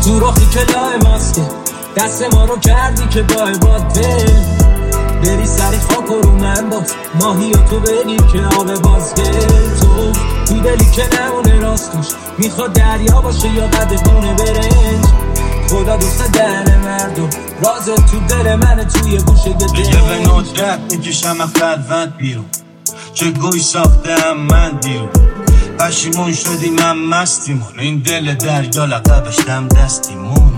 تو رخی که لای ماسکه دست ما رو کردی که با عباد بری سری خاک رو من باز ماهی و تو بگیر که آب بازگل تو دلی که نمونه راستوش میخواد دریا باشه یا قد بونه برنج خدا دوست دهن مردم راز تو دل من توی گوشه گده دیگه به ندرت میکشم خلوت بیرون چه گوی ساختم من دیرون پشیمون شدی من مستیمون این دل دریا لقبش دم دستیمون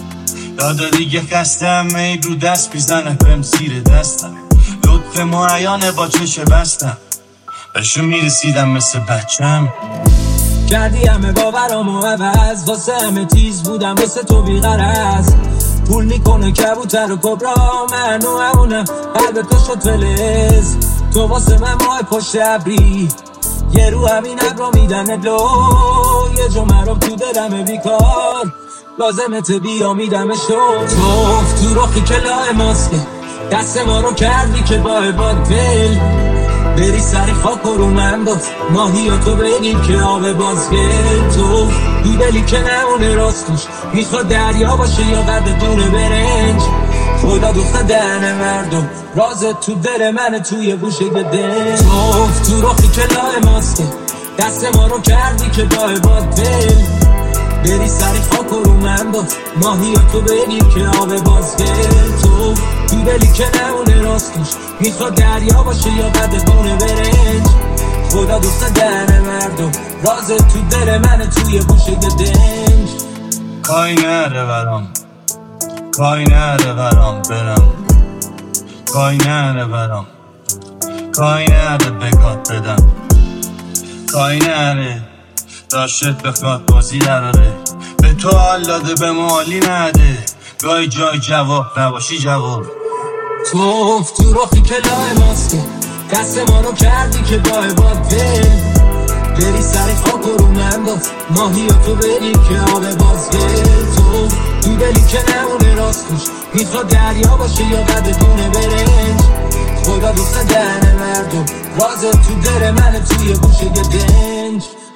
دادا دیگه خستم ای رو دست بیزنه بهم زیر دستم لطف معیانه با چشه بستم بهشون میرسیدم مثل بچم کردی همه باورامو عوض واسه همه تیز بودم واسه تو بیغرض پول میکنه کبوتر و کبرا من و همونم قلب تو شد فلز تو واسه من ماه پشت ابری یه رو همین ابرا میدن لو یه جو مرام تو دلمه بیکار لازمت بیا میدم شو تو رخی که لای ماسکه دست ما رو کردی که با عباد بری سری خاک رو من باز ماهی و تو بگیر که آب بازگل تو دلی که نمونه راستوش میخواد دریا باشه یا قد دونه برنج خدا دوست دهن مردم راز تو دل من توی گوشه گده تو رخی که لای ماسکه دست ما رو کردی که با عباد بری سری خاک رو من باز ماهی و تو بگیر که آب بازگل تو دلی که نمونه راستوش میخواد دریا باشه یا قد بونه برنج خدا دوست دهن مردم راز تو دل من توی گوشه دنج کای نره برام کای نره برام برم کای نره برام کای نره بگات بدم کای نره داشت بخواد بازی نراره به تو حال داده به مالی نده گاهی جای جواب نباشی جواب تو رخی که لای ماسکه دست ما رو کردی که با عباد بری سری خاک رو من باز ماهی و تو بگیر که آب بازگل تو دلی که نمونه راستوش میخواد دریا باشه یا قد دونه برنج خدا دوست دهن مردم راز تو دل من توی گوشه دنج